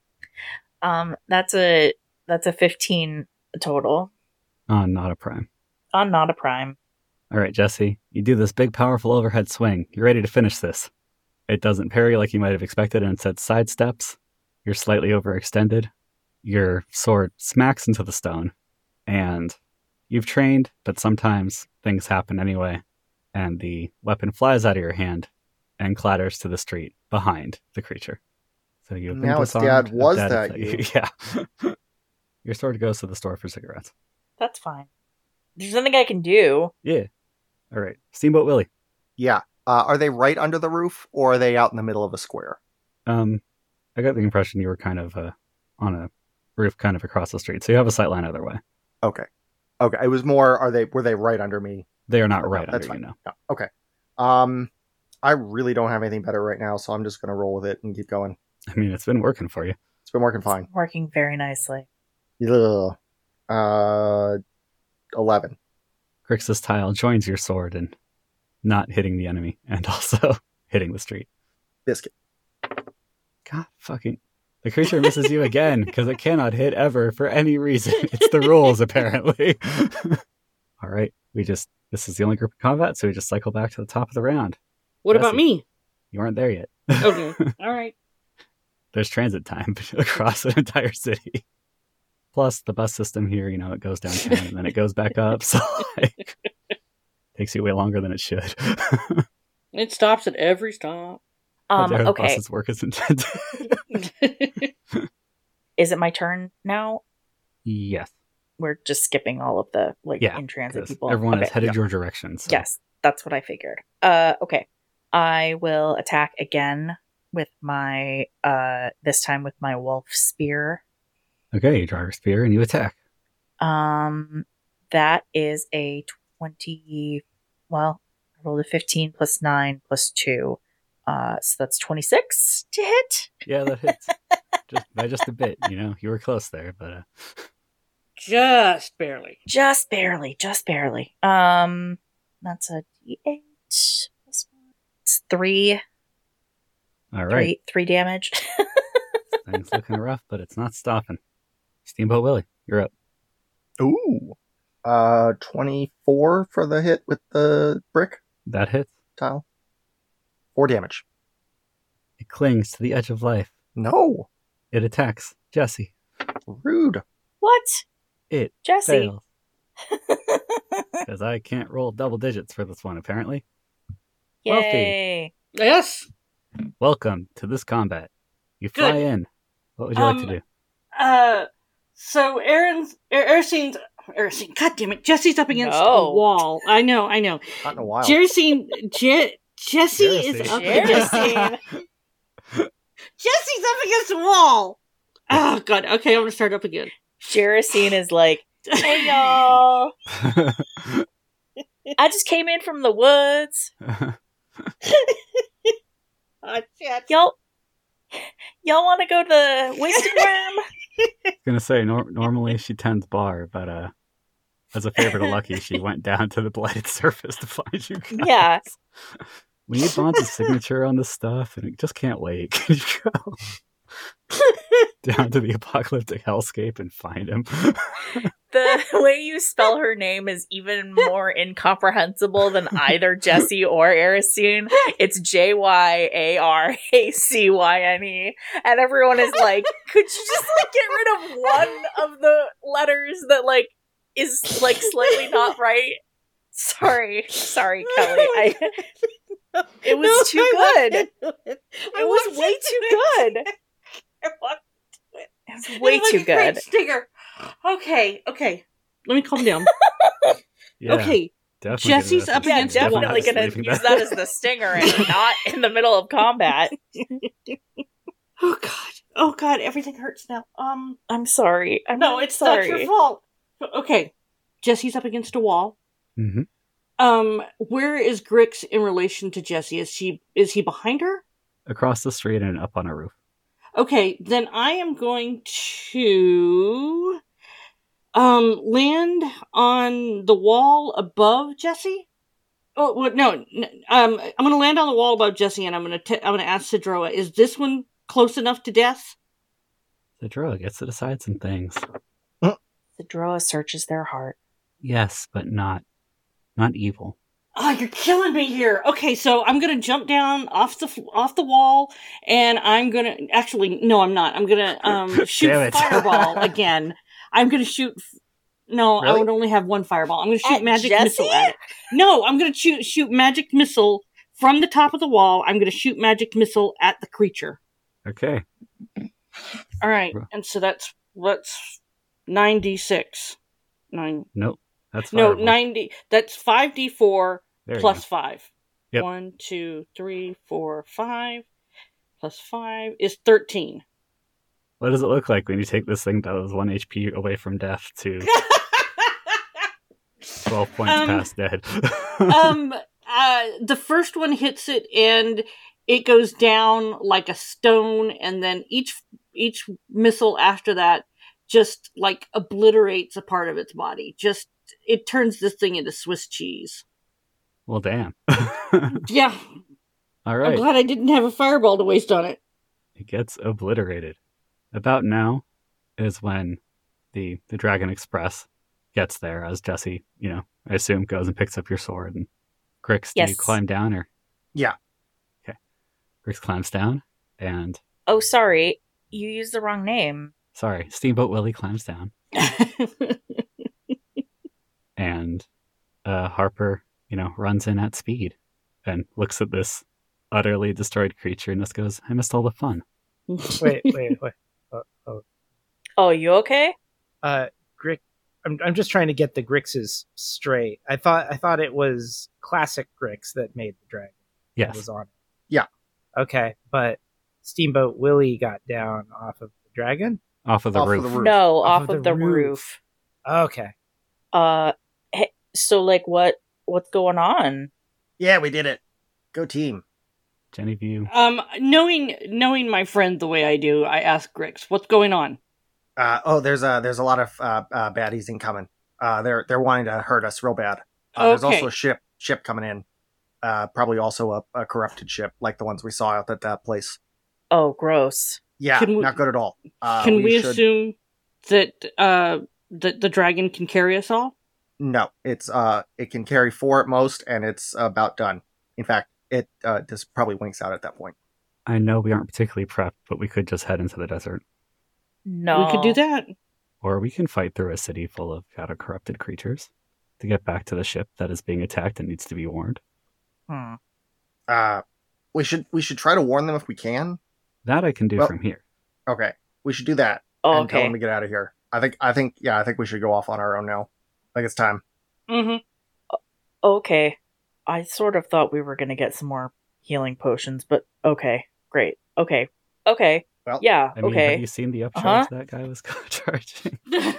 Um, that's a that's a fifteen total Oh, not a prime. on not a prime. All right, Jesse, you do this big, powerful overhead swing. You're ready to finish this. It doesn't parry like you might have expected, and instead sidesteps. You're slightly overextended. Your sword smacks into the stone, and you've trained, but sometimes things happen anyway, and the weapon flies out of your hand and clatters to the street behind the creature. So you've been Now it's disarmed. Dad, was Dad that is you? Yeah. Your sword goes to the store for cigarettes. That's fine. There's nothing I can do. Yeah. All right. Steamboat Willie. Yeah. Uh, are they right under the roof, or are they out in the middle of a square? Um, I got the impression you were kind of uh, on a roof kind of across the street, so you have a sight line either way. Okay. Okay. It was more, are they, were they right under me? They are not No, right that's under you fine. now. No. Okay. Um, I really don't have anything better right now, so I'm just going to roll with it and keep going. I mean, it's been working for you. It's been working fine. Working very nicely. Ugh. Uh, eleven. Grix's tile joins your sword in not hitting the enemy and also hitting the street. Biscuit. God fucking... The creature misses you again because it cannot hit ever for any reason. It's the rules, apparently. All right. We just... This is the only group in combat, so we just cycle back to the top of the round. What Jesse. about me? You aren't there yet. Okay. All right. There's transit time across an entire city. Plus, the bus system here, you know, it goes downtown and then it goes back up, so like, takes you way longer than it should. It stops at every stop. Um, How dare the okay. bus's work as intended. Is it my turn now? Yes, We're just skipping all of the like Yeah, in transit 'cause people. everyone Okay. is headed yeah. your direction. So. Yes, that's what I figured. Uh, okay. I will attack again with my uh this time with my wolf spear. Okay, you draw your spear and you attack. Um, that is a twenty. Well, I rolled a fifteen plus nine plus two. Uh, so that's twenty-six to hit. Yeah, that hits. just by just a bit, you know. You were close there, but uh, just barely. Just barely, just barely. Um, that's a D eight. It's three. All right. Three, three damage. Things looking rough, but it's not stopping. Steamboat Willie, you're up. Ooh. Uh, twenty-four for the hit with the brick That hits. tile. Four damage. It clings to the edge of life. No. It attacks Jesse. Rude. What? It Jesse. fails. Because I can't roll double digits for this one, apparently. Yay. Yes. Welcome to this combat. You fly Good. in. What would you Um, like to do? Uh, so Aaron's, Er- Erisine's, Erisine's, God damn it, Jesse's up against No. a wall. I know, I know. Not in a while. Jersine, Je- Jesse is Jersey. up Jersey. against Jesse's up against a wall. Oh God. Okay, I'm gonna start up again. Jericine is like, hey y'all. I just came in from the woods. Oh, shit. Y'all, y'all want to go to the Wasted Worm? I was gonna say nor- normally she tends bar, but uh, as a favor to Lucky, she went down to the blighted surface to find you guys. Yeah. We need Bonds' signature on this stuff, and it just can't wait. Can you go down to the apocalyptic hellscape and find him? The way you spell her name is even more incomprehensible than either Jesse or Ericine. It's J Y A R A C Y N E. And everyone is like, could you just like get rid of one of the letters that like is like slightly not right? Sorry. Sorry, Kelly. I It was No, too I good. want to- It I was want way to too do it. good. I want It was way It's too like a great good. stinger. Okay, okay. Let me calm down. Yeah, okay, definitely Jesse's gonna- up Yeah, against the definitely wall. gonna Leaving use that as the stinger and not in the middle of combat. Oh God. Oh God. Everything hurts now. Um. I'm sorry. I'm No, really it's not sorry. your fault. Okay. Jesse's up against a wall. Mhm. Um. Where is Grix in relation to Jesse? Is she? Is he behind her? Across the street and up on a roof. Okay. Then I am going to um land on the wall above Jesse. Oh well, no. n- Um. I'm going to land on the wall above Jesse, and I'm going to. I'm going to ask Sidroa. Is this one close enough to death? The drug gets to decide some things. The Droa searches their heart. Yes, but not not evil. Oh, you're killing me here. Okay, so I'm gonna jump down off the off the wall, and I'm gonna actually no, I'm not. I'm gonna um Damn shoot it. fireball again. I'm gonna shoot. No, I Really? would only have one fireball. I'm gonna shoot At magic Jesse? missile at it. No, I'm gonna shoot shoot magic missile from the top of the wall. I'm gonna shoot magic missile at the creature. Okay. All right, Right. and so that's what's nine d six. Nine. Nope. That's No, fireball. ninety. That's five d four. There you Plus go. five. Yep. One, two, three, four, five. Plus five is thirteen. What does it look like when you take this thing that was one H P away from death to twelve points Um, past dead? um, uh, the first one hits it and it goes down like a stone, and then each each missile after that just like obliterates a part of its body. Just it turns this thing into Swiss cheese. Well, damn. Yeah, All I'm right. glad I didn't have a fireball to waste on it. It gets obliterated. About now is when the the Dragon Express gets there, as Jesse, you know, I assume goes and picks up your sword. And Grix, do you Yes. climb down or? Yeah. Okay. Grix climbs down, and Oh, sorry. You used the wrong name. sorry, Steamboat Willie climbs down, and uh, Harper, you know, runs in at speed and looks at this utterly destroyed creature and just goes, "I missed all the fun." Wait, wait, wait. Oh, oh. Oh, you okay? Uh, Grix. I'm I'm just trying to get the Grixes straight. I thought I thought it was classic Grix that made the dragon. That Yes. was on it. Yeah. Okay, but Steamboat Willie got down off of the dragon. Off of the Off of roof. the roof. No, Off off, of of the the, roof. roof. Okay. Uh, hey, so like, what? What's going on? Yeah, we did it. Go team. Genevieve. um, knowing knowing my friend the way I do, I ask Grix, "What's going on?" Uh, oh, there's a there's a lot of uh, uh, baddies incoming. Uh, they're they're wanting to hurt us real bad. Uh, There's Okay. also a ship ship coming in. Uh, probably also a, a corrupted ship, like the ones we saw out at that place. Oh, gross. Yeah, Can we- not good at all. Uh, Can we, should- assume that uh that the dragon can carry us all? No, it's uh, it can carry four at most, and it's about done. In fact, it uh, just probably winks out at that point. I know we aren't particularly prepped, but we could just head into the desert. No. We could do that. Or we can fight through a city full of shadow corrupted creatures to get back to the ship that is being attacked and needs to be warned. Hmm. Uh, we should we should try to warn them if we can. That I can do Well- from here. Okay, we should do that Oh, and tell okay. them to get out of here. I think I think yeah, I think we should go off on our own now. I think it's time. Mm-hmm. Okay. I sort of thought we were going to get some more healing potions, but okay. Great. Okay. Okay. Well, Yeah, I mean, okay. have you seen the upcharge Uh-huh. that guy was charging?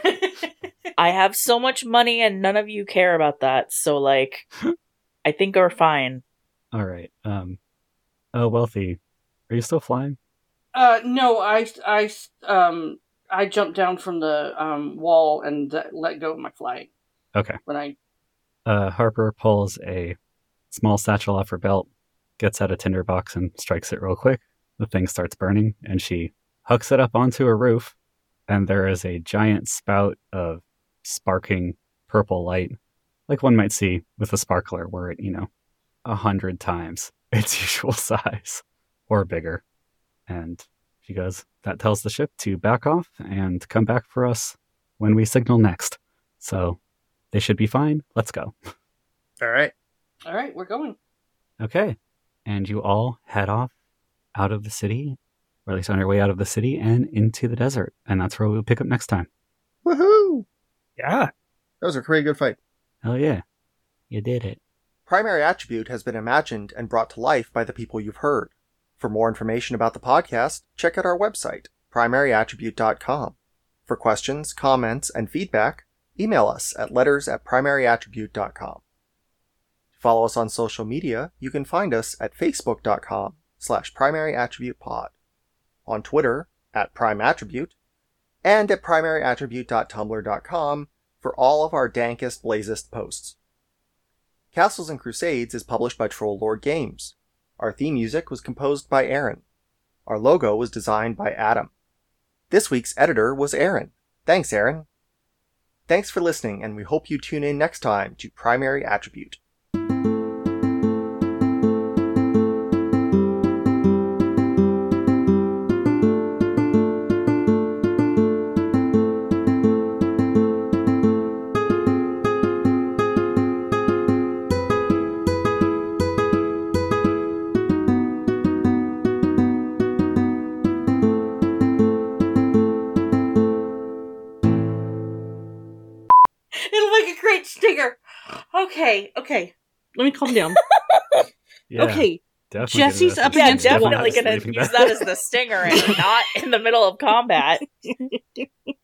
I have so much money and none of you care about that, so, like, I think we're fine. All right. Um, oh, Wealthy, are you still flying? uh, no, I, I, um, I jumped down from the um wall and th- let go of my flag Okay. when I. Uh, Harper pulls a small satchel off her belt, gets out a tinderbox and strikes it real quick. The thing starts burning, and she hooks it up onto a roof, and there is a giant spout of sparking purple light, like one might see with a sparkler, were it, you know, a hundred times its usual size or bigger. And she goes, that tells the ship to back off and come back for us when we signal next. So they should be fine. Let's go. All right. All right, we're going. Okay. And you all head off out of the city, or at least on your way out of the city and into the desert. And that's where we'll pick up next time. Woohoo! Yeah. That was a pretty good fight. Hell yeah. You did it. Primary Attribute has been imagined and brought to life by the people you've heard. For more information about the podcast, check out our website, primary attribute dot com. For questions, comments, and feedback, email us at letters at primary attribute dot com. To follow us on social media, you can find us at facebook dot com slash primary attribute pod, on Twitter at prime attribute, and at primary attribute dot tumblr dot com for all of our dankest, blazest posts. Castles and Crusades is published by Troll Lord Games. Our theme music was composed by Aaron. Our logo was designed by Adam. This week's editor was Aaron. Thanks, Aaron. Thanks for listening, and we hope you tune in next time to Primary Attribute. It'll make a great stinger. Okay, okay. Let me calm down. Yeah, Okay, definitely Jesse's gonna- up Yeah, against the definitely wall. gonna Leaving use that. that as the stinger and not in the middle of combat.